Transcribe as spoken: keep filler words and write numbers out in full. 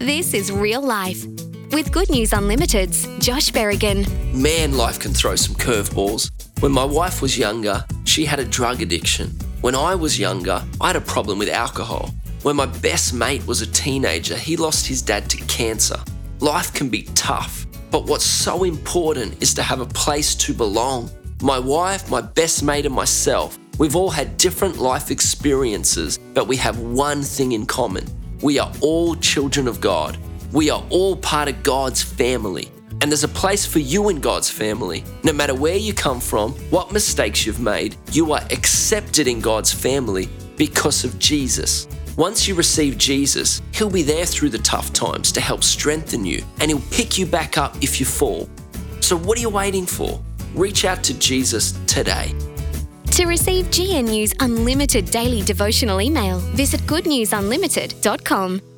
This is Real Life. With Good News Unlimited's Josh Berrigan. Man, life can throw some curveballs. When my wife was younger, she had a drug addiction. When I was younger, I had a problem with alcohol. When my best mate was a teenager, he lost his dad to cancer. Life can be tough, but what's so important is to have a place to belong. My wife, my best mate and myself, we've all had different life experiences, but we have one thing in common. We are all children of God. We are all part of God's family. And there's a place for you in God's family. No matter where you come from, what mistakes you've made, you are accepted in God's family because of Jesus. Once you receive Jesus, He'll be there through the tough times to help strengthen you, and He'll pick you back up if you fall. So what are you waiting for? Reach out to Jesus today. To receive G N U's unlimited daily devotional email, visit good news unlimited dot com.